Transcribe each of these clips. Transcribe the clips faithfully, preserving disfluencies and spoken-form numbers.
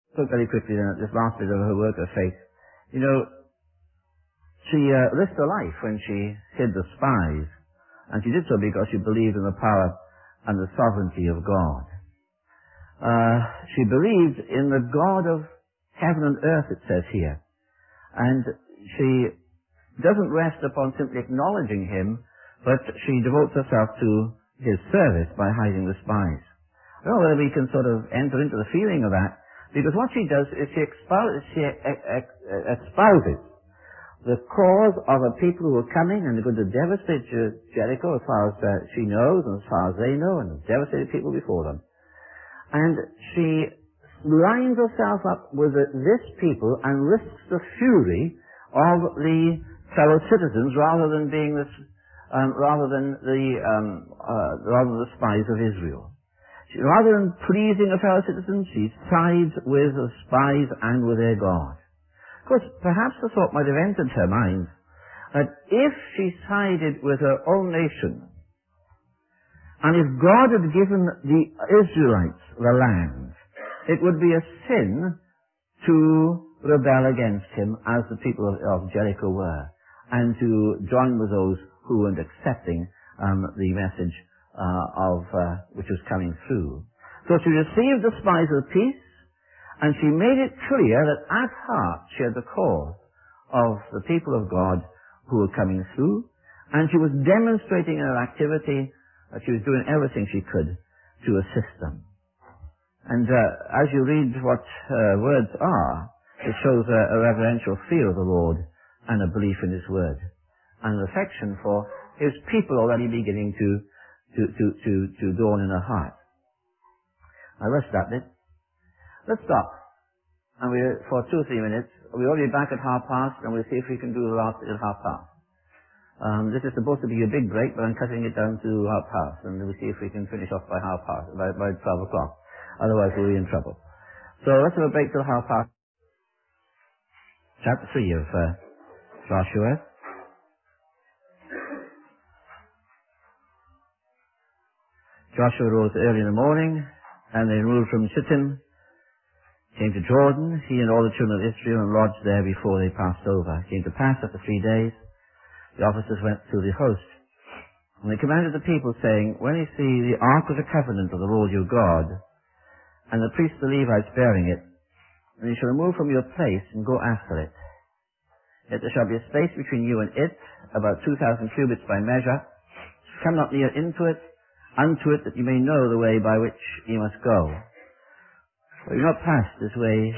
look very quickly then at this last bit of her work of faith. You know, she uh, risked her life when she hid the spies, and she did so because she believed in the power and the sovereignty of God. Uh, she believed in the God of heaven and earth, it says here, and she doesn't rest upon simply acknowledging him, but she devotes herself to his service by hiding the spies. I don't know whether we can sort of enter into the feeling of that, because what she does is she, expou- she espouses the cause of a people who are coming and are going to devastate Jericho as far as uh, she knows and as far as they know, and devastated people before them. And she lines herself up with uh, this people and risks the fury of the fellow citizens rather than being this, um, rather than the um, uh, rather than the spies of Israel. She, rather than pleasing her fellow citizens, she sides with the spies and with their God. Of course, perhaps the thought might have entered her mind that if she sided with her own nation, and if God had given the Israelites the land, it would be a sin to rebel against him as the people of, of Jericho were, and to join with those who weren't accepting um, the message uh, of uh, which was coming through. So she received the spies of peace, and she made it clear that at heart she had the cause of the people of God who were coming through, and she was demonstrating in her activity that she was doing everything she could to assist them. And uh, as you read what her words are, it shows a, a reverential fear of the Lord and a belief in his word, and an affection for his people already beginning to to to to, to dawn in her heart. Now let's stop it. Let's stop. And we for two or three minutes. We'll be back at half past, and we'll see if we can do the last bit at half past. Um, this is supposed to be a big break, but I'm cutting it down to half past, and we'll see if we can finish off by half past, by, by twelve o'clock. Otherwise, we'll be in trouble. So let's have a break till half past. Chapter three of uh, Joshua. Joshua rose early in the morning, and they moved from Shittim, came to Jordan, he and all the children of Israel, and lodged there before they passed over. It came to pass after three days, the officers went to the host, and they commanded the people, saying, when you see the ark of the covenant of the Lord your God, and the priests the Levites bearing it, then you shall remove from your place and go after it. Yet there shall be a space between you and it, about two thousand cubits by measure. Come not near into it, unto it, that you may know the way by which you must go. For you have not passed this way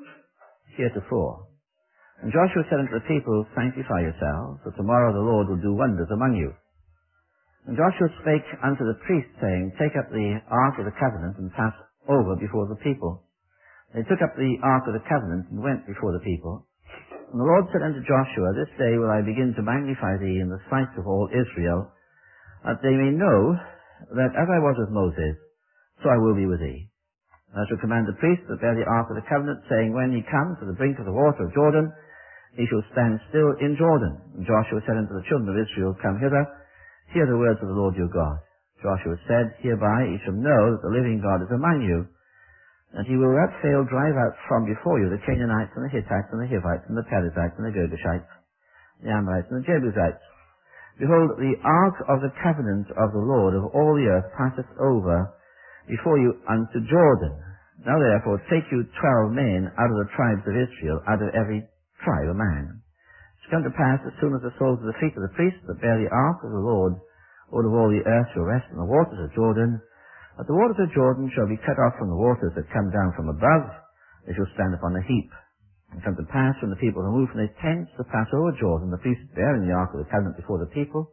heretofore. And Joshua said unto the people, sanctify yourselves, for tomorrow the Lord will do wonders among you. And Joshua spake unto the priests, saying, take up the ark of the covenant, and pass over before the people. They took up the ark of the covenant, and went before the people. And the Lord said unto Joshua, this day will I begin to magnify thee in the sight of all Israel, that they may know that as I was with Moses, so I will be with thee. And I shall command the priests that bear the ark of the covenant, saying, when ye come to the brink of the water of Jordan, ye shall stand still in Jordan. And Joshua said unto the children of Israel, come hither, hear the words of the Lord your God. Joshua said, hereby ye shall know that the living God is among you, and he will without fail drive out from before you the Canaanites and the Hittites and the Hivites and the Perizzites and the Girgashites, the Amorites and the Jebusites. Behold, the ark of the covenant of the Lord of all the earth passeth over before you unto Jordan. Now therefore take you twelve men out of the tribes of Israel, out of every tribe a man. It shall come to pass, as soon as the soles of the feet of the priests that bear the ark of the Lord out of all the earth shall rest in the waters of Jordan, that the waters of Jordan shall be cut off from the waters that come down from above, they shall stand upon a heap. And come to pass, when the people remove from their tents to pass over Jordan, the priests bearing the ark of the covenant before the people,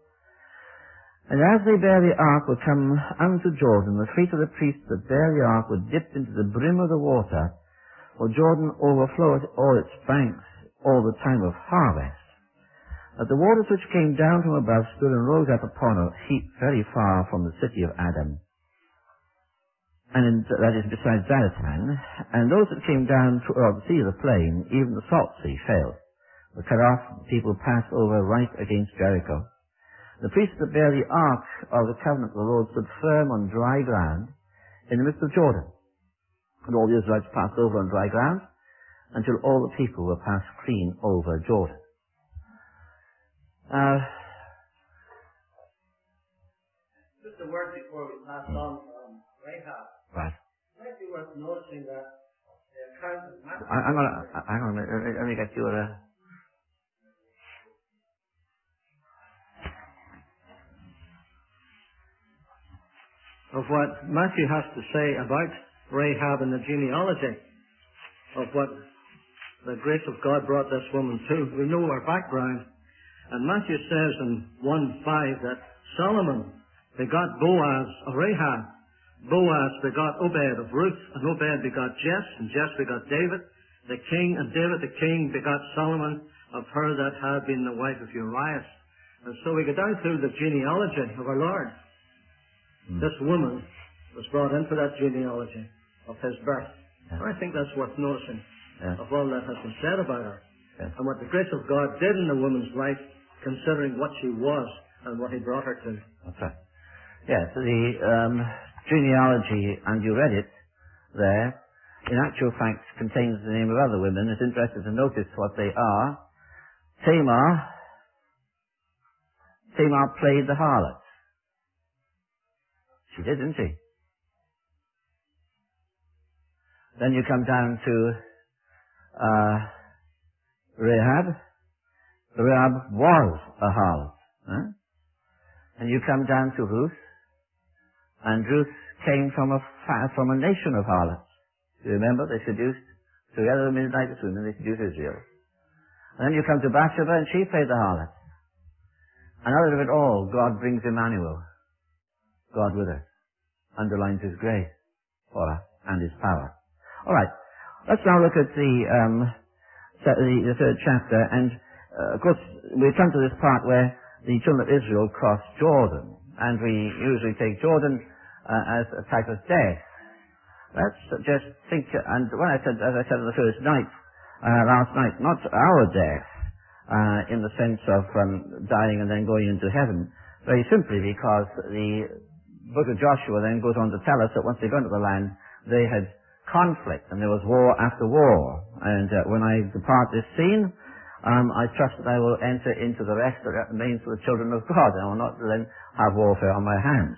and as they bear the ark will come unto Jordan, the feet of the priests that bear the ark were dipped into the brim of the water, for Jordan overfloweth all its banks all the time of harvest. That the waters which came down from above stood and rose up upon a heap very far from the city of Adam, and in, that is beside Zaretan, and those that came down to uh, the sea of the plain, even the salt sea, failed, were cut off, the people passed over right against Jericho. The priests that bear the ark of the covenant of the Lord stood firm on dry ground in the midst of Jordan. And all the Israelites passed over on dry ground until all the people were passed clean over Jordan. Uh, Just a word before we pass on from Rahab. right. It might be worth noticing that the account of Matthew... I, I'm gonna, hang on a minute, let me, let me get your... Uh, of what Matthew has to say about Rahab and the genealogy of what the grace of God brought this woman to. We know her background. And Matthew says in one five that Solomon begot Boaz of Rahab. Boaz begot Obed of Ruth, and Obed begot Jess, and Jess begot David the king, and David the king begot Solomon of her that had been the wife of Uriah. And so we go down through the genealogy of our Lord. Mm. This woman was brought into that genealogy of his birth. Yeah. I think that's worth noticing, yeah, of all that has been said about her. Yeah. And what the grace of God did in the woman's life, considering what she was and what he brought her to. That's right. Yes, yeah, so the um, genealogy, and you read it there, in actual fact contains the name of other women. It's interesting to notice what they are. Tamar, Tamar played the harlot. She did, didn't she? Then you come down to uh, Rahab. Rahab was a harlot. Huh? And you come down to Ruth, and Ruth came from a fa- from a nation of harlots. You remember, they seduced, together with Midianite women, they seduced Israel. And then you come to Bathsheba, and she played the harlot. And out of it all, God brings Emmanuel, God with us, underlines His grace for us and His power. All right, let's now look at the um, the, the third chapter, and uh, of course we come to this part where the children of Israel crossed Jordan, and we usually take Jordan uh, as a type of death. Let's just think, and when I said, as I said on the first night, uh, last night, not our death uh, in the sense of um, dying and then going into heaven, very simply because the book of Joshua then goes on to tell us that once they got into the land, they had conflict, and there was war after war. And uh, when I depart this scene, um, I trust that I will enter into the rest that remains for the children of God, and I will not then have warfare on my hands.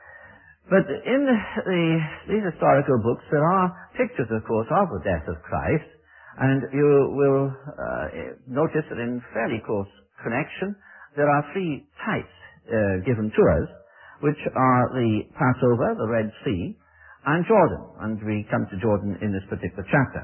But in the, the, these historical books, there are pictures, of course, of the death of Christ, and you will uh, notice that in fairly close connection, there are three types uh, given to us, which are the Passover, the Red Sea, and Jordan. And we come to Jordan in this particular chapter.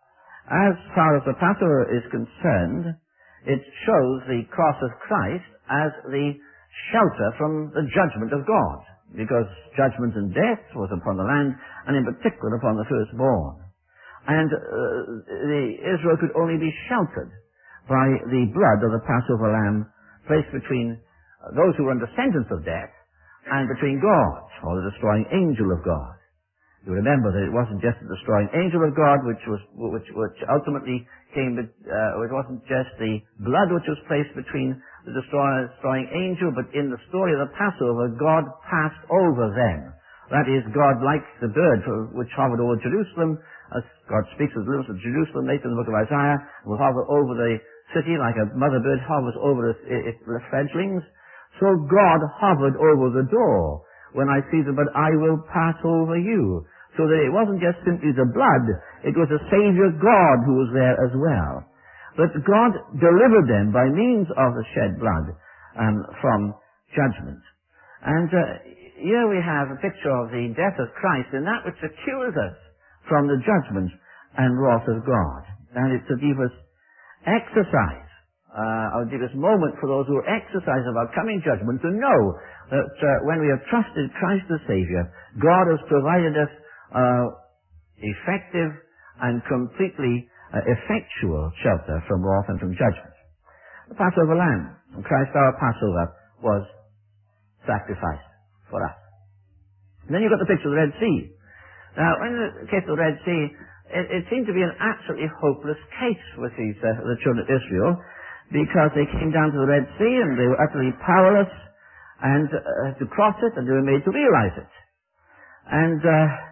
As far as the Passover is concerned, it shows the cross of Christ as the shelter from the judgment of God, because judgment and death was upon the land, and in particular upon the firstborn. And uh, the Israel could only be sheltered by the blood of the Passover lamb placed between those who were under sentence of death and between God, or the destroying angel of God. You remember that it wasn't just the destroying angel of God, which was which which ultimately came. Uh, it wasn't just the blood which was placed between the destroy, destroying angel, but in the story of the Passover, God passed over them. That is, God, like the bird which hovered over Jerusalem, as God speaks of the deliverance of Jerusalem later in the book of Isaiah, will hover over the city like a mother bird hovers over its, its fledglings. So God hovered over the door when I see them, but I will pass over you. So that it wasn't just simply the blood, it was the Savior God who was there as well. But God delivered them by means of the shed blood um, from judgment. And uh, here we have a picture of the death of Christ in that which secures us from the judgment and wrath of God. And it's a deepest exercise, uh, a deepest moment for those who are exercising of our coming judgment to know that uh, when we have trusted Christ the Savior, God has provided us uh, effective and completely uh, effectual shelter from wrath and from judgment. The Passover lamb, and Christ our Passover, was sacrificed for us. And then you've got the picture of the Red Sea. Now, in the case of the Red Sea, it, it seemed to be an absolutely hopeless case with these, uh, the children of Israel, because they came down to the Red Sea and they were utterly powerless and uh, to cross it, and they were made to realize it. And uh,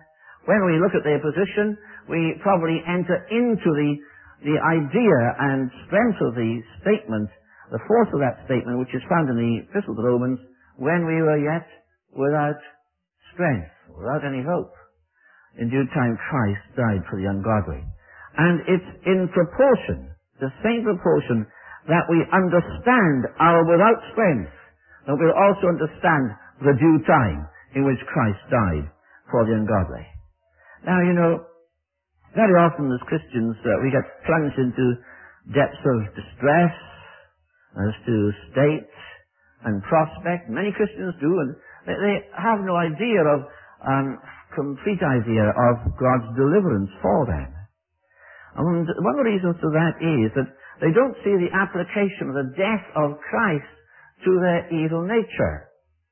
when we look at their position, we probably enter into the, the idea and strength of the statement, the force of that statement, which is found in the Epistle to the Romans, when we were yet without strength, without any hope. In due time, Christ died for the ungodly. And it's in proportion, the same proportion, that we understand our without strength, that we'll also understand the due time in which Christ died for the ungodly. Now, you know, very often as Christians, uh, we get plunged into depths of distress as to state and prospect. Many Christians do, and they, they have no idea of, um, complete idea of God's deliverance for them. And one of the reasons for that is that they don't see the application of the death of Christ to their evil nature.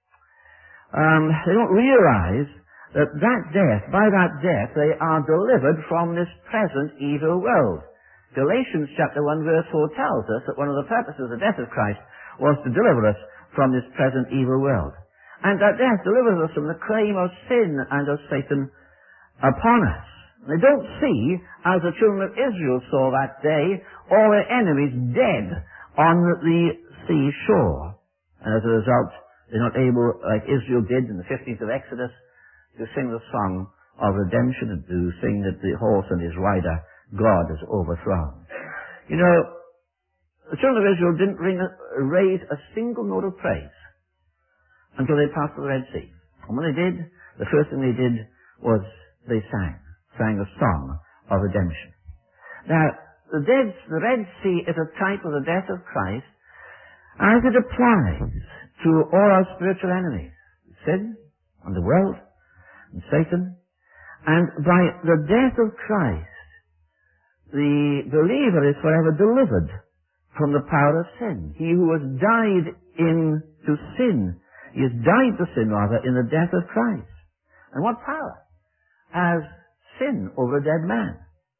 Um, they don't realize that that death, by that death, they are delivered from this present evil world. Galatians chapter one verse four tells us that one of the purposes of the death of Christ was to deliver us from this present evil world. And that death delivers us from the claim of sin and of Satan upon us. They don't see, as the children of Israel saw that day, all their enemies dead on the seashore. And as a result, they're not able, like Israel did in the fifteenth of Exodus, to sing the song of redemption and to sing that the horse and his rider God has overthrown. You know, the children of Israel didn't ring a, raise a single note of praise until they passed the Red Sea. And when they did, the first thing they did was they sang, sang a song of redemption. Now, the, dead, the Red Sea is a type of the death of Christ as it applies to all our spiritual enemies, sin and the world and Satan. And by the death of Christ, the believer is forever delivered from the power of sin. He who has died into sin, he has died to sin rather in the death of Christ. And what power has sin over a dead man?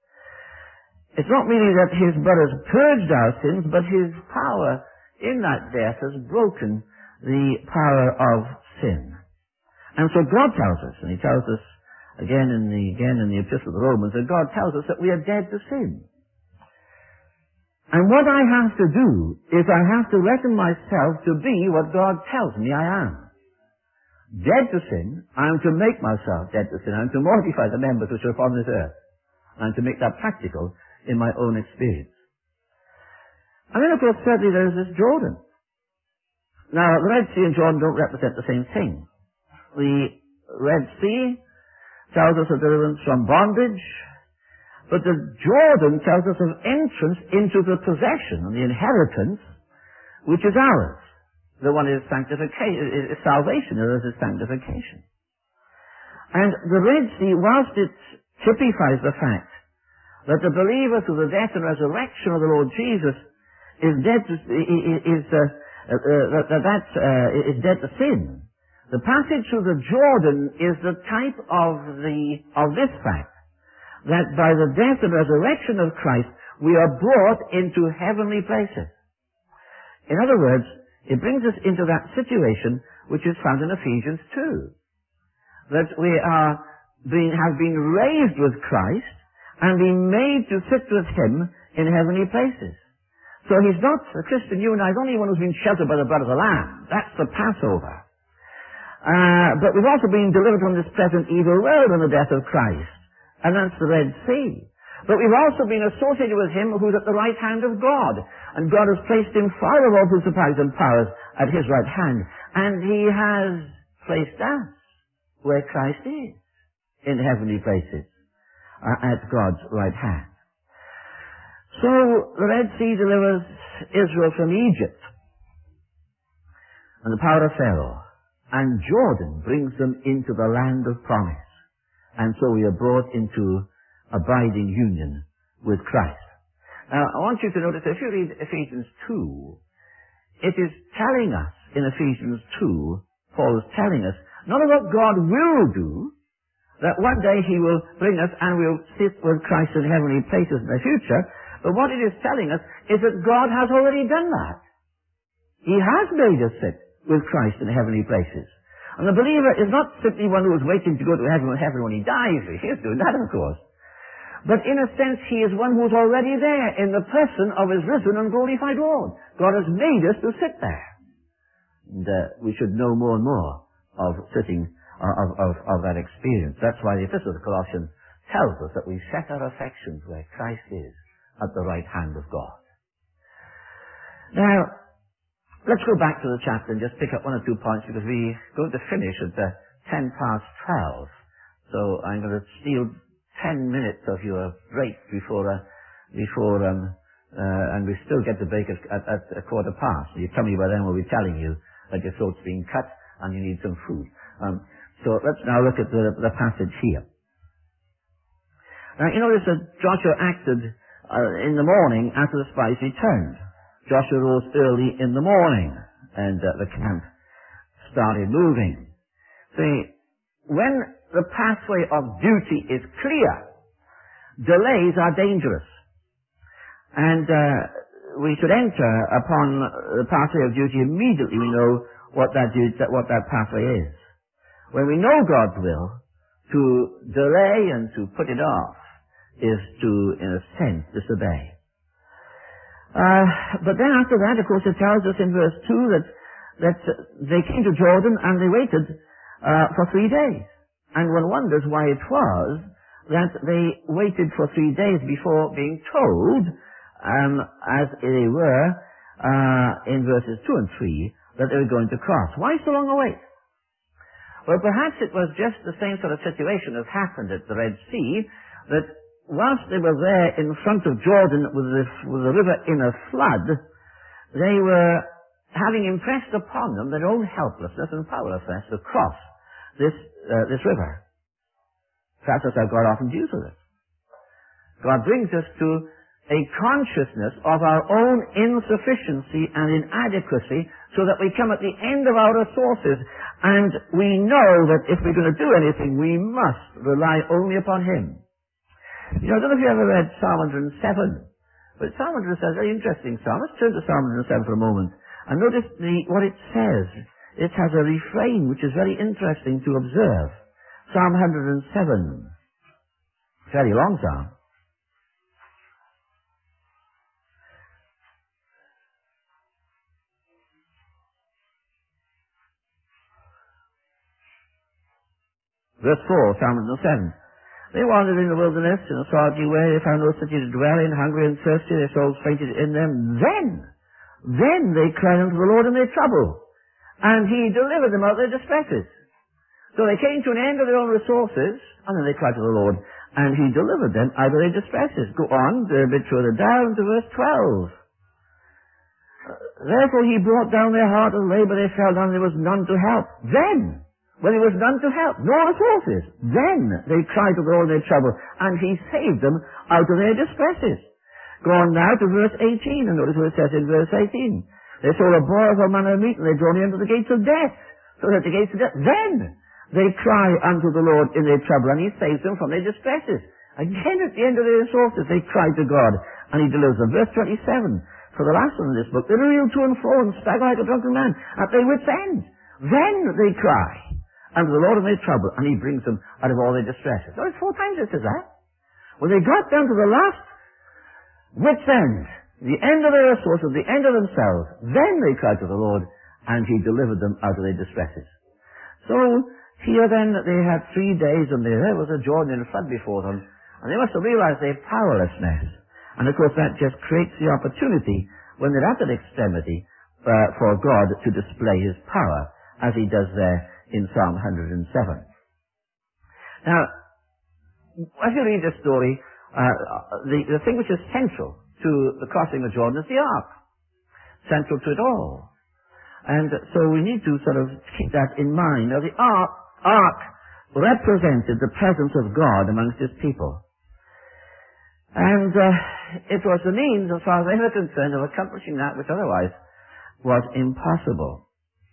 It's not merely that his blood has purged our sins, but his power in that death has broken the power of sin. And so God tells us, and he tells us again in the, again in the Epistle to the Romans, that God tells us that we are dead to sin. And what I have to do is I have to reckon myself to be what God tells me I am. Dead to sin, I am to make myself dead to sin. I am to mortify the members which are upon this earth. I am to make that practical in my own experience. And then of course thirdly there is this Jordan. Now the Red Sea and Jordan don't represent the same thing. The Red Sea tells us of deliverance from bondage, but the Jordan tells us of entrance into the possession and the inheritance which is ours. The one is sanctification, is salvation, the other is sanctification. And the Red Sea, whilst it typifies the fact that the believer through the death and resurrection of the Lord Jesus is dead to, is, uh, uh, that, that uh, is dead to sin, the passage through the Jordan is the type of the, of this fact, that by the death and resurrection of Christ, we are brought into heavenly places. In other words, it brings us into that situation which is found in Ephesians two. That we are being, have been raised with Christ and been made to sit with Him in heavenly places. So He's not a Christian, you and I, is only one who's been sheltered by the blood of the Lamb. That's the Passover. Uh, but we've also been delivered from this present evil world in the death of Christ. And that's the Red Sea. But we've also been associated with Him who's at the right hand of God. And God has placed Him far above all principalities and powers at His right hand. And He has placed us where Christ is, in heavenly places, uh, at God's right hand. So the Red Sea delivers Israel from Egypt and the power of Pharaoh. And Jordan brings them into the land of promise. And so we are brought into abiding union with Christ. Now, I want you to notice, if you read Ephesians two, it is telling us in Ephesians two, Paul is telling us, not of what God will do, that one day He will bring us and we'll sit with Christ in heavenly places in the future, but what it is telling us is that God has already done that. He has made us sit with Christ in heavenly places. And the believer is not simply one who is waiting to go to heaven, heaven when he dies. He is doing that, of course. But in a sense, he is one who is already there in the person of his risen and glorified Lord. God has made us to sit there. And uh, we should know more and more of sitting, uh, of, of, of that experience. That's why the Epistle to Colossians tells us that we set our affections where Christ is, at the right hand of God. Now, let's go back to the chapter and just pick up one or two points, because we're going to finish at uh, ten past twelve. So I'm going to steal ten minutes of your break before, uh, before, um, uh, and we still get the break at, at, at a quarter past. You tell me by then we'll be telling you that your throat's being cut and you need some food. Um, so let's now look at the, the passage here. Now, you notice that Joshua acted uh, in the morning after the spies returned. Joshua rose early in the morning, and uh, the camp started moving. See, when the pathway of duty is clear, delays are dangerous. And uh, we should enter upon the pathway of duty immediately we know what that, duty, what that pathway is. When we know God's will, to delay and to put it off is to, in a sense, disobey. Uh, but then after that, of course, it tells us in verse two that, that they came to Jordan and they waited uh, for three days. And one wonders why it was that they waited for three days before being told, um, as they were uh, in verses two and three, that they were going to cross. Why so long a wait? Well, perhaps it was just the same sort of situation as happened at the Red Sea, that whilst they were there in front of Jordan with the, with the river in a flood, they were having impressed upon them their own helplessness and powerlessness to cross this, uh, this river. Perhaps that's how God often deals with it. God brings us to a consciousness of our own insufficiency and inadequacy so that we come at the end of our resources and we know that if we're going to do anything, we must rely only upon Him. You know, I don't know if you ever read Psalm one hundred seven, but Psalm one hundred seven is a very interesting psalm. Let's turn to Psalm one hundred seven for a moment and notice the, what it says. It has a refrain which is very interesting to observe. Psalm one hundred seven. Very long psalm. Verse four, Psalm one hundred seven. They wandered in the wilderness in a solitary way. They found no city to dwell in, hungry and thirsty. Their souls fainted in them. Then, then they cried unto the Lord in their trouble, and He delivered them out of their distresses. So they came to an end of their own resources, and then they cried to the Lord, and He delivered them out of their distresses. Go on a bit further down to verse twelve. Therefore He brought down their heart of labour. They fell down. There was none to help. Then, when there was none to help, no resources, then they cried to the Lord in their trouble, and He saved them out of their distresses. Go on now to verse eighteen, and notice what it says in verse eighteen. They saw a boar of all manner of meat, and they drew near unto the gates of death. So that the gates of death, then they cry unto the Lord in their trouble, and He saves them from their distresses. Again, at the end of their resources, they cry to God, and He delivers them. Verse twenty-seven, for the last one in this book, they reel to and fro and stagger like a drunken man at their wits' end. Then they cry unto the Lord in their trouble, and He brings them out of all their distresses. Notice four times it says that. When they got down to the last wit's end, the end of their resources, the end of themselves, then they cried to the Lord, and He delivered them out of their distresses. So, here then, they had three days, and there was a Jordan in flood before them, and they must have realized their powerlessness. And of course that just creates the opportunity, when they're at that extremity, uh, for God to display His power, as He does there in Psalm one hundred seven. Now, as you read this story, uh, the, the thing which is central to the crossing of Jordan is the ark. Central to it all. And so we need to sort of keep that in mind. Now, the ark, ark represented the presence of God amongst His people. And uh, it was the means, as far as they were concerned, of accomplishing that which otherwise was impossible.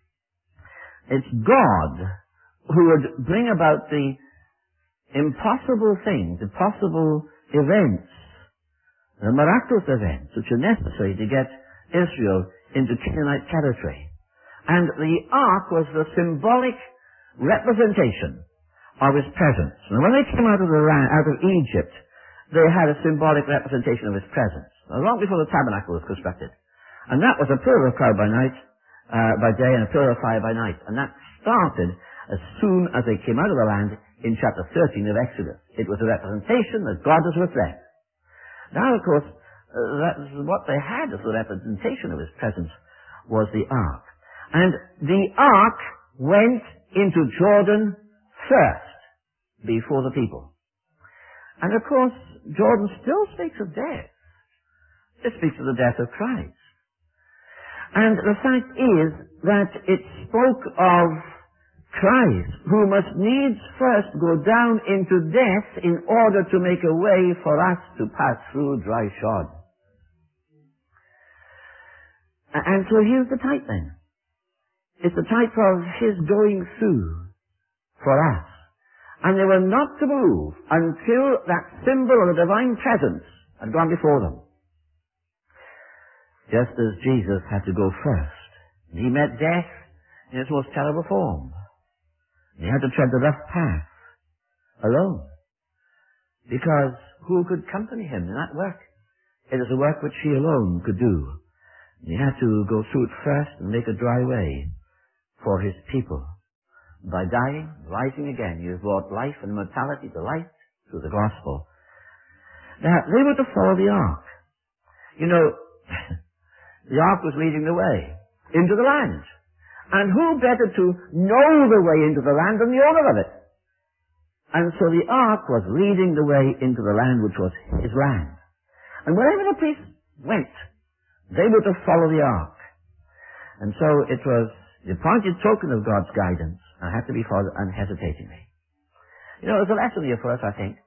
It's God who would bring about the impossible things, the possible events, the miraculous events which are necessary to get Israel into Canaanite territory. And the ark was the symbolic representation of his presence. And when they came out of the land, out of Egypt, they had a symbolic representation of his presence, long before the tabernacle was constructed. And that was a pillar of cloud by night, uh, by day, and a pillar of fire by night. And that started as soon as they came out of the land in chapter thirteen of Exodus. It was a representation that God was with them. Now, of course, uh, that's what they had as the representation of his presence was the ark. And the ark went into Jordan first, before the people. And of course, Jordan still speaks of death. It speaks of the death of Christ. And the fact is that it spoke of Christ, who must needs first go down into death in order to make a way for us to pass through dry shod. And so here's the type then. It's the type of his going through for us. And they were not to move until that symbol of the divine presence had gone before them. Just as Jesus had to go first. He met death in its most terrible form. He had to tread the rough path alone. Because who could accompany him in that work? It is a work which he alone could do. He had to go through it first and make a dry way for his people. By dying, rising again, he has brought life and immortality to light through the gospel. Now, they were to follow the ark. You know, the ark was leading the way into the land. And who better to know the way into the land than the owner of it? And so the ark was leading the way into the land which was his land. And wherever the priests went, they were to follow the ark. And so it was the appointed token of God's guidance, and had to be followed unhesitatingly. You know, there's a lesson here for us, I think.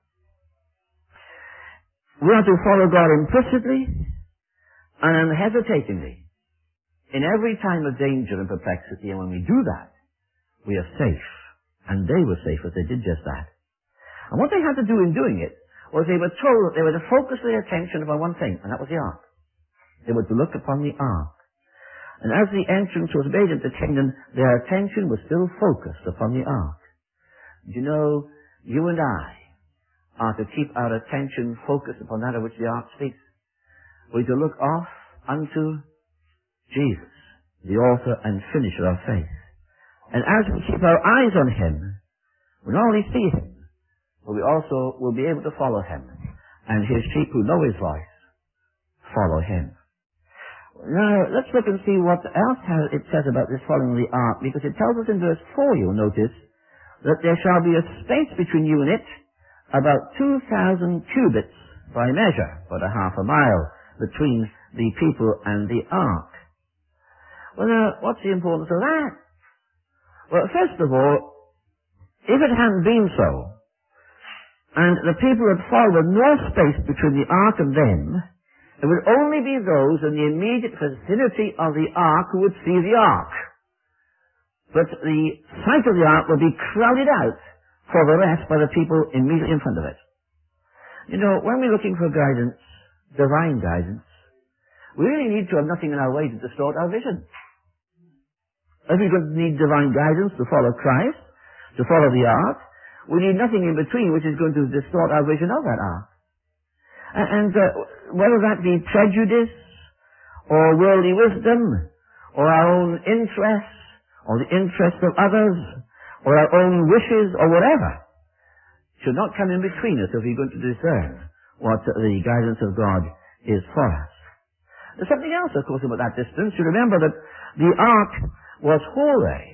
We are to follow God implicitly and unhesitatingly in every time of danger and perplexity, and when we do that, we are safe. And they were safe as they did just that. And what they had to do in doing it was they were told that they were to focus their attention upon one thing, and that was the ark. They were to look upon the ark. And as the entrance was made into Canaan, their attention was still focused upon the ark. You know, you and I are to keep our attention focused upon that of which the ark speaks. We're to look off unto Jesus, the author and finisher of faith. And as we keep our eyes on him, we not only see him, but we also will be able to follow him. And his sheep who know his voice, follow him. Now, let's look and see what else it says about this following the ark, because it tells us in verse four, you'll notice, that there shall be a space between you and it, about two thousand cubits by measure, about a half a mile, between the people and the ark. Well, now, what's the importance of that? Well, first of all, if it hadn't been so, and the people had fallen with no space between the ark and them, it would only be those in the immediate vicinity of the ark who would see the ark. But the sight of the ark would be crowded out for the rest by the people immediately in front of it. You know, when we're looking for guidance, divine guidance, we really need to have nothing in our way to distort our vision. If we're going to need divine guidance to follow Christ, to follow the ark, we need nothing in between which is going to distort our vision of that ark. And uh, whether that be prejudice, or worldly wisdom, or our own interests, or the interests of others, or our own wishes, or whatever, should not come in between us if we're going to discern what the guidance of God is for us. There's something else, of course, about that distance. You remember that the ark was holy,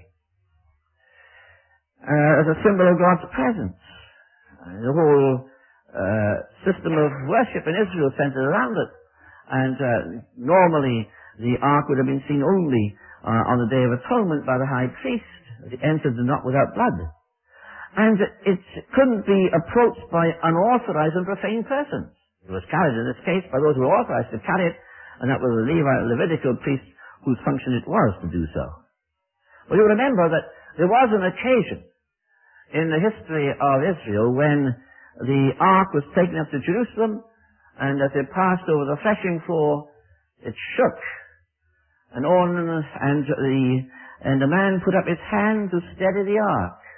uh, as a symbol of God's presence. The whole Uh, system of worship in Israel centered around it. And uh, normally the ark would have been seen only uh, on the Day of Atonement by the high priest. It entered the not without blood. And it couldn't be approached by unauthorized and profane persons. It was carried in this case by those who were authorized to carry it, and that was the Levite, Levitical priest whose function it was to do so. Well, you remember that there was an occasion in the history of Israel when the ark was taken up to Jerusalem, and as it passed over the threshing floor, it shook. And on, and the, and the man put up his hand to steady the ark.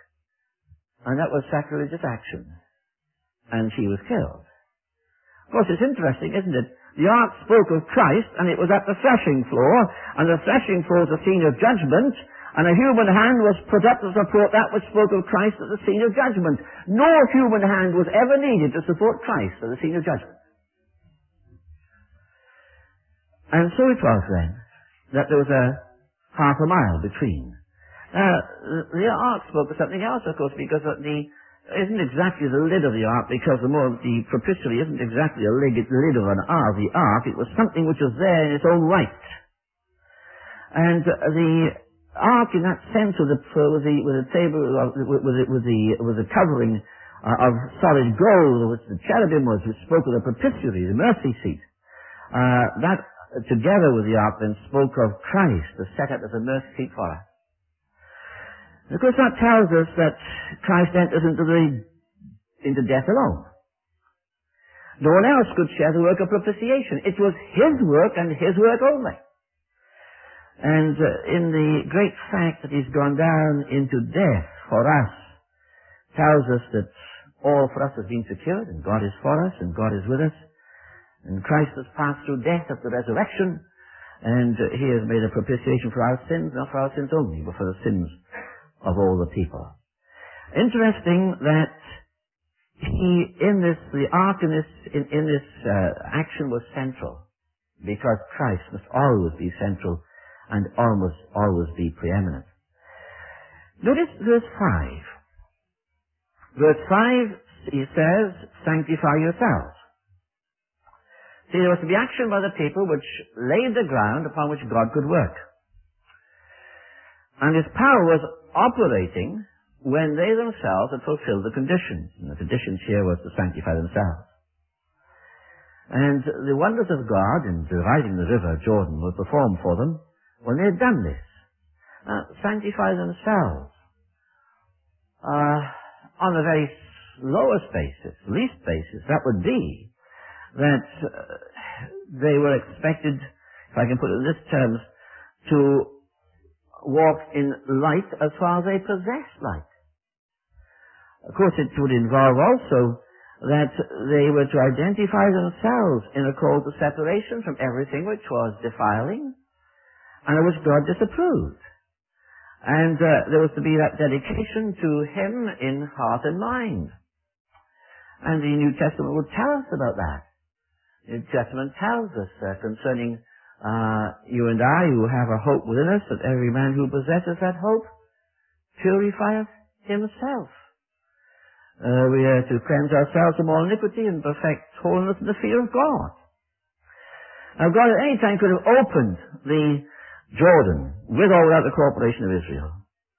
And that was sacrilegious action. And she was killed. Of course, it's interesting, isn't it? The ark spoke of Christ, and it was at the threshing floor, and the threshing floor was a scene of judgment, and a human hand was put up to support that which spoke of Christ at the scene of judgment. No human hand was ever needed to support Christ at the scene of judgment. And so it was then, that there was a half a mile between. Now, the ark spoke of something else, of course, because the isn't exactly the lid of the ark, because the more the propitiatory isn't exactly a lid, lid of an ark. The ark, it was something which was there in its own right. And uh, the ark, in that sense, with the with the with the table with, with, the, with the with the covering uh, of solid gold, which the cherubim was, which spoke of the propitiatory, the mercy seat. Uh, that uh, together with the ark then spoke of Christ, the set up as a mercy seat for us. Of course, that tells us that Christ enters into the into death alone. No one else could share the work of propitiation. It was His work and His work only. And uh, in the great fact that He's gone down into death for us, tells us that all for us has been secured, and God is for us, and God is with us, and Christ has passed through death at the resurrection, and uh, He has made a propitiation for our sins, not for our sins only, but for the sins of all the people. Interesting that he, in this, the ark in this, in, in this uh, action was central, because Christ must always be central and almost always be preeminent. Notice verse five. Verse five, he says, sanctify yourselves. See, there was to be action by the people which laid the ground upon which God could work. And His power was operating when they themselves had fulfilled the conditions. And the conditions here was to sanctify themselves. And the wonders of God in dividing the river Jordan were performed for them when they had done this. Uh, sanctify themselves. Uh, on a very lowest basis, least basis, that would be that uh, they were expected, if I can put it in this terms, to walk in light as far as they possess light. Of course, it would involve also that they were to identify themselves in a call to separation from everything which was defiling and which God disapproved. And uh, there was to be that dedication to Him in heart and mind. And the New Testament would tell us about that. The New Testament tells us uh, concerning Uh, you and I, who have a hope within us, that every man who possesses that hope purifieth himself. Uh, we are to cleanse ourselves from all iniquity and perfect holiness in the fear of God. Now, God at any time could have opened the Jordan with or without the cooperation of Israel.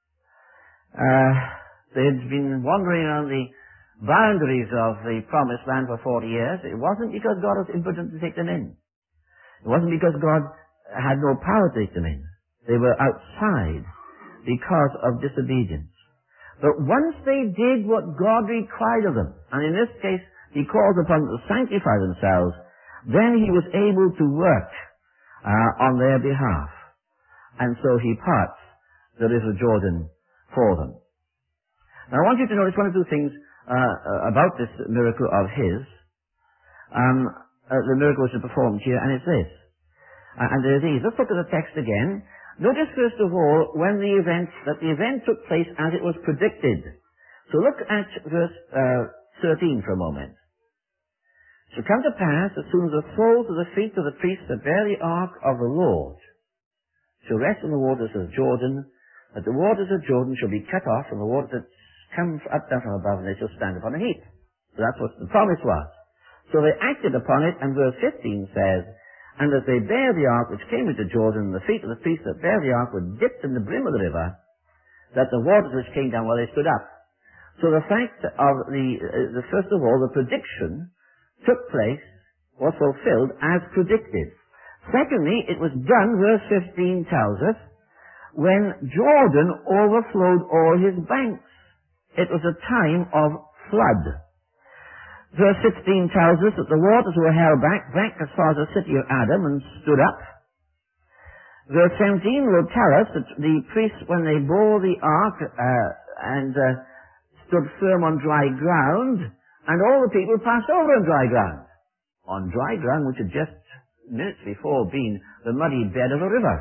Uh, they had been wandering on the boundaries of the promised land for forty years. It wasn't because God was impotent to take them in. It wasn't because God had no power to take them in. They were outside because of disobedience. But once they did what God required of them, and in this case, He calls upon them to sanctify themselves, then He was able to work uh, on their behalf. And so He parts the river Jordan for them. Now I want you to notice one or two things uh, about this miracle of His. Um, Uh, the miracle which is performed here, and it's this. Uh, and there are these. Let's look at the text again. Notice first of all when the event, that the event took place as it was predicted. So look at verse uh, thirteen for a moment. It shall come to pass, as soon as the soles of the feet of the priests that bear the ark of the Lord shall rest in the waters of Jordan, that the waters of Jordan shall be cut off, and the waters that come up down from above, and they shall stand upon a heap. So that's what the promise was. So they acted upon it, and verse fifteen says, and as they bare the ark which came into Jordan, the feet of the priests that bare the ark were dipped in the brim of the river, that the waters which came down while they stood up. So the fact of the, uh, the first of all, the prediction took place, was fulfilled as predicted. Secondly, it was done, verse fifteen tells us, when Jordan overflowed all his banks. It was a time of flood. Verse sixteen tells us that the waters were held back, back as far as the city of Adam, and stood up. Verse seventeen will tell us that the priests, when they bore the ark uh, and uh, stood firm on dry ground, and all the people passed over on dry ground. On dry ground which had just minutes before been the muddy bed of a river.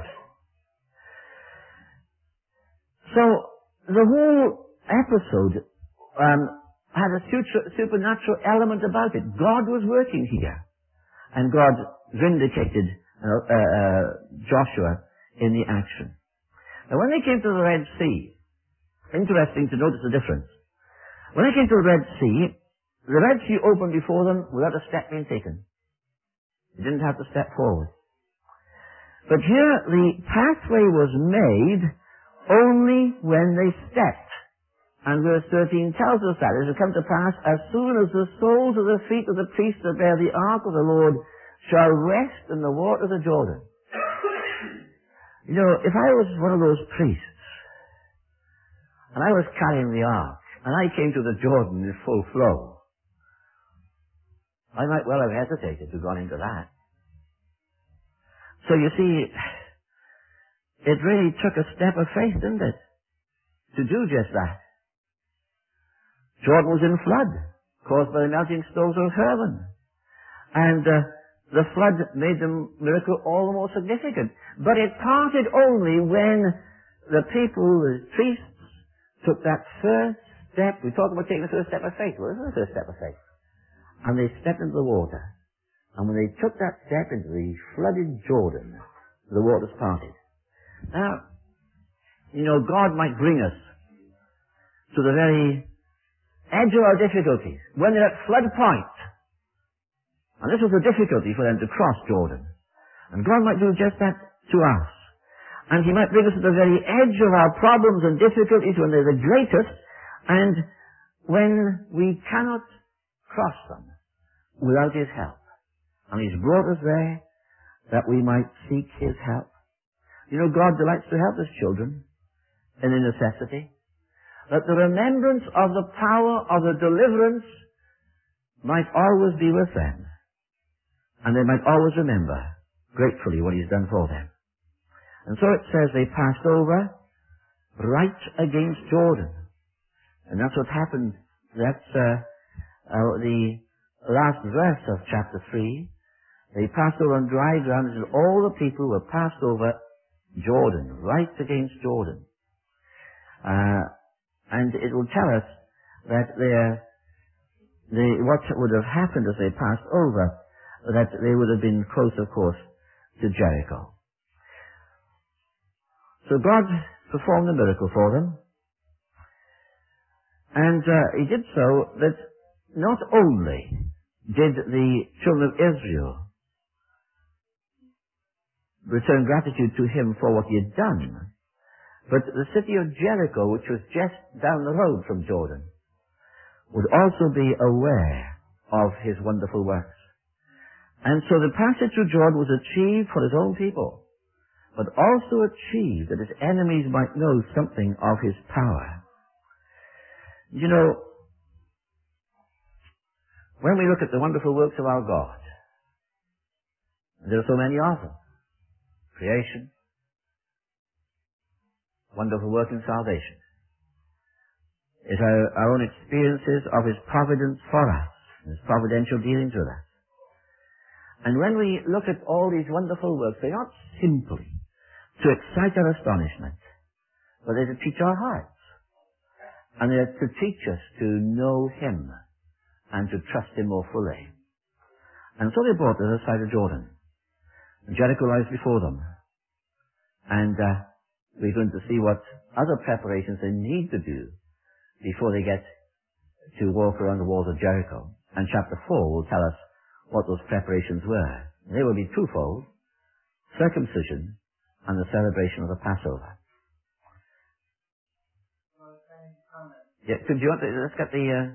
So, the whole episode um, had a supernatural element about it. God was working here. And God vindicated uh, uh, Joshua in the action. Now when they came to the Red Sea, interesting to notice the difference. When they came to the Red Sea, the Red Sea opened before them without a step being taken. They didn't have to step forward. But here the pathway was made only when they stepped. And verse thirteen tells us that it shall come to pass, as soon as the soles of the feet of the priests that bear the ark of the Lord shall rest in the waters of Jordan. You know, if I was one of those priests, and I was carrying the ark, and I came to the Jordan in full flow, I might well have hesitated to have gone into that. So you see, it really took a step of faith, didn't it, to do just that. Jordan was in flood, caused by the melting stones of Hermon. And uh, the flood made the miracle all the more significant. But it parted only when the people, the priests, took that first step. We talk about taking the first step of faith. Well, this is the first step of faith. And they stepped into the water. And when they took that step into the flooded Jordan, the waters parted. Now, you know, God might bring us to the very edge of our difficulties, when they're at flood point. And this was a difficulty for them to cross Jordan. And God might do just that to us. And He might bring us to the very edge of our problems and difficulties when they're the greatest, and when we cannot cross them without His help. And He's brought us there that we might seek His help. You know, God delights to help His children in their necessity. That the remembrance of the power of the deliverance might always be with them. And they might always remember gratefully what He's done for them. And so it says they passed over right against Jordan. And that's what happened. That's uh, uh, the last verse of chapter three. They passed over on dry ground, and all the people were passed over Jordan, right against Jordan. Uh, And it will tell us that they, what would have happened as they passed over, that they would have been close, of course, to Jericho. So God performed a miracle for them. And uh, He did so that not only did the children of Israel return gratitude to Him for what He had done, but the city of Jericho, which was just down the road from Jordan, would also be aware of His wonderful works. And so the passage through Jordan was achieved for His own people, but also achieved that His enemies might know something of His power. You know, when we look at the wonderful works of our God, there are so many of them. Creation, wonderful work in salvation. It's our, our own experiences of His providence for us, His providential dealings with us. And when we look at all these wonderful works, they're not simply to excite our astonishment, but they're to teach our hearts. And they're to teach us to know Him and to trust Him more fully. And so they brought to the side of Jordan. And Jericho lies before them. And uh, we're going to see what other preparations they need to do before they get to walk around the walls of Jericho. And chapter four will tell us what those preparations were. They will be twofold: circumcision and the celebration of the Passover. Yeah, could you want to, let's get the... Uh,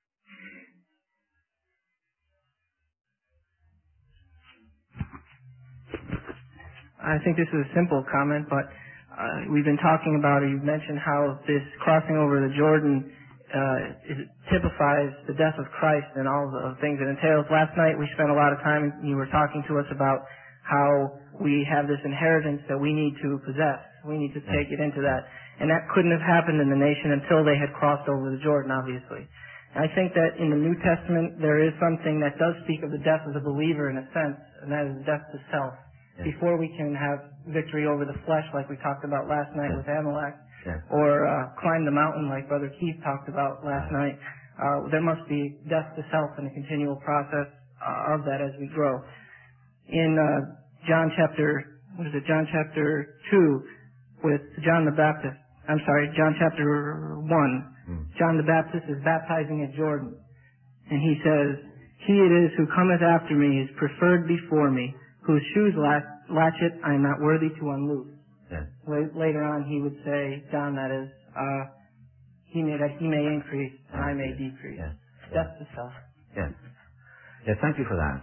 I think this is a simple comment, but Uh, we've been talking about, or you've mentioned how this crossing over the Jordan uh, is, typifies the death of Christ and all the things it entails. Last night we spent a lot of time, and you were talking to us about how we have this inheritance that we need to possess. We need to take it into that. And that couldn't have happened in the nation until they had crossed over the Jordan, obviously. And I think that in the New Testament, there is something that does speak of the death of the believer in a sense, and that is death to self. Yes. Before we can have victory over the flesh like we talked about last night yes. with Amalek, yes. or uh, climb the mountain like Brother Keith talked about last yes. night, uh, there must be death to self and a continual process uh, of that as we grow. In uh, John chapter, what is it, John chapter two, with John the Baptist, I'm sorry, John chapter one, mm. John the Baptist is baptizing at Jordan, and he says, "He it is who cometh after me is preferred before me, whose shoes latchet I am not worthy to unloose." Yes. Later on he would say, John that is, uh, he may, that he may increase and I may decrease. Yes. Death to self. Yes. Yes, thank you for that.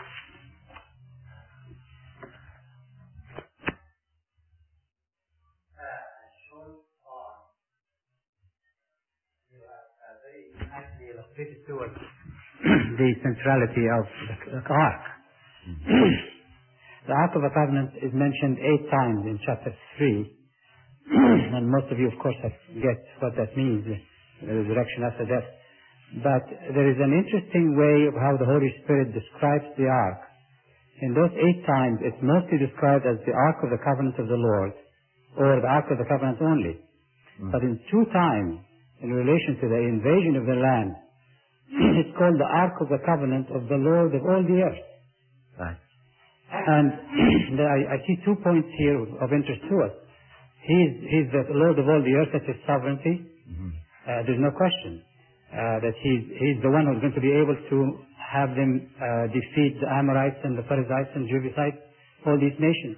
Towards the centrality of the Ark. The Ark of the Covenant is mentioned eight times in chapter three, and most of you, of course, have get what that means, the resurrection after death. But there is an interesting way of how the Holy Spirit describes the Ark. In those eight times, it's mostly described as the Ark of the Covenant of the Lord, or the Ark of the Covenant only. Mm. But in two times, in relation to the invasion of the land, it's called the Ark of the Covenant of the Lord of all the earth. Right. And I, I see two points here of interest to us. He's, he's the Lord of all the earth, that's his sovereignty. Mm-hmm. Uh, there's no question uh, that he's, he's the one who's going to be able to have them uh, defeat the Amorites and the Perizzites and Jebusites, all these nations.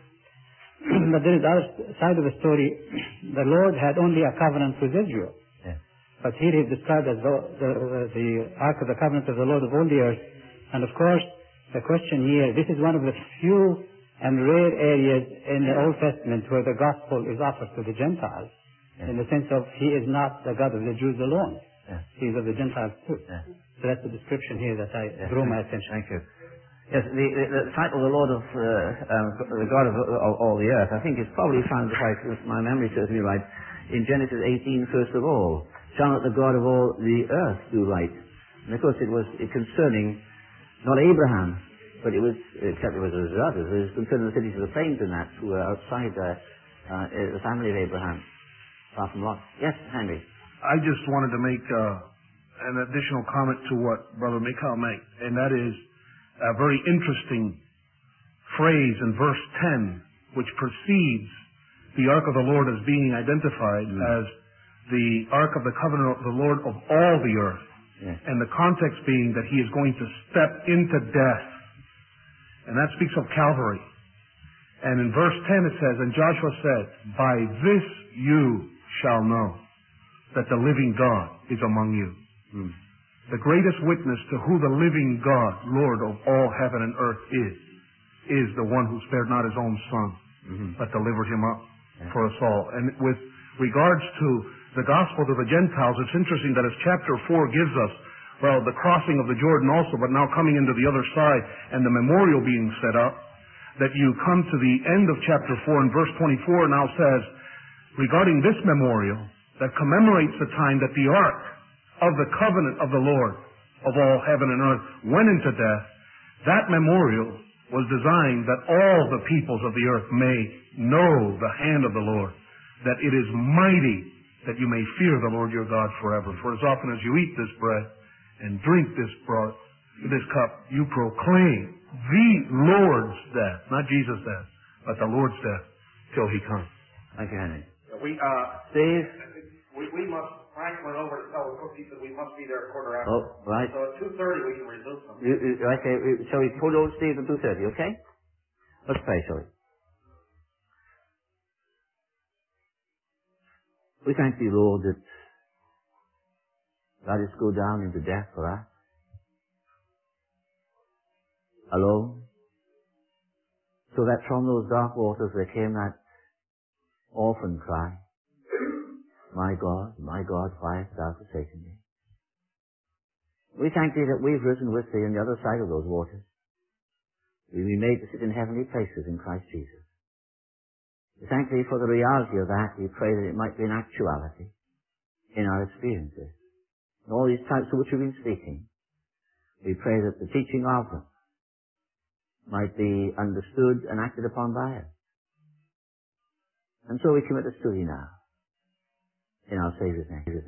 But there is the other side of the story. The Lord had only a covenant with Israel. But here he is described as the, the, the Ark of the Covenant of the Lord of all the earth. And of course, the question here, this is one of the few and rare areas in the Old Testament where the gospel is offered to the Gentiles. Yes. In the sense of he is not the God of the Jews alone. Yes. He is of the Gentiles too. Yes. So that's the description here that I yes. drew my attention. Thank you. Yes, the, the, the title, the Lord of, uh, um, the God of, of all the earth, I think is probably found, if, I, if my memory serves me right, in Genesis eighteen, first of all. Shall not the God of all the earth do right? And of course it was concerning not Abraham, but it was, except it was his brothers, it was concerning the cities of the plains and that, who were outside uh, uh, the family of Abraham, far from Lot. Yes, Henry. I just wanted to make uh, an additional comment to what Brother Mikhail made, and that is a very interesting phrase in verse ten, which precedes the Ark of the Lord as being identified mm. as the Ark of the Covenant of the Lord of all the earth. Yes. And the context being that he is going to step into death. And that speaks of Calvary. And in verse ten it says, "And Joshua said, By this you shall know that the living God is among you." Hmm. The greatest witness to who the living God, Lord of all heaven and earth is, is the one who spared not his own son, mm-hmm. but delivered him up yeah. for us all. And with regards to the gospel to the Gentiles, it's interesting that as chapter four gives us, well, the crossing of the Jordan also, but now coming into the other side and the memorial being set up, that you come to the end of chapter four and verse twenty-four now says, regarding this memorial that commemorates the time that the ark of the covenant of the Lord of all heaven and earth went into death, that memorial was designed that all the peoples of the earth may know the hand of the Lord, that it is mighty, that you may fear the Lord your God forever. For as often as you eat this bread and drink this broth, this cup, you proclaim the Lord's death, not Jesus' death, but the Lord's death till he comes. Thank you, Henry. We, uh, Steve? We, we must, Frank went over to tell the cookies that we must be there a quarter after. Oh, right. So at two thirty we can resume them. You, you, okay, shall we hold over Steve at two thirty, okay? Let's pray, shall we? We thank thee, Lord, that thou didst go down into death for us. Alone. So that from those dark waters there came that orphan cry. My God, my God, why hast thou forsaken me? We thank thee that we've risen with thee on the other side of those waters. We'll be made to sit in heavenly places in Christ Jesus. We thank Thee for the reality of that. We pray that it might be an actuality in our experiences. And all these types of which we've been speaking, we pray that the teaching of them might be understood and acted upon by us. And so we commit us to Thee now, in our Saviour's name.